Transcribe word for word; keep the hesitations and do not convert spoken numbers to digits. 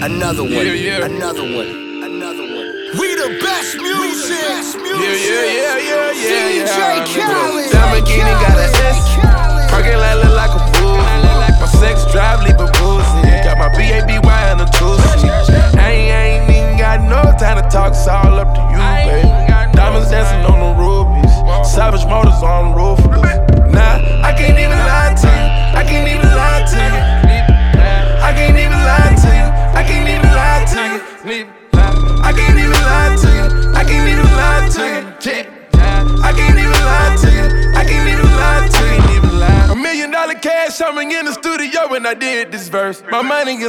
Another one, Yeah, yeah. another one, another one. We the best music. Yeah, yeah, yeah, yeah, yeah, D J yeah. Khaled. Lamborghini got an S. Parking lot look like a fool. My sex drive leave a boozy. Got my B A B Y and a two-seat. I ain't, I ain't even got no time to talk. It's all up to you, baby. Diamonds dancing on the rubies. Savage motors on roof. Nah, I can't even lie to you. I can't even lie to you. I can't even lie to you. I can't even lie to you. I can't even lie to you. I can't even lie to you. I can't even lie to you. I can't even lie to you. A million dollar cash on me in the studio when I did this verse. My money is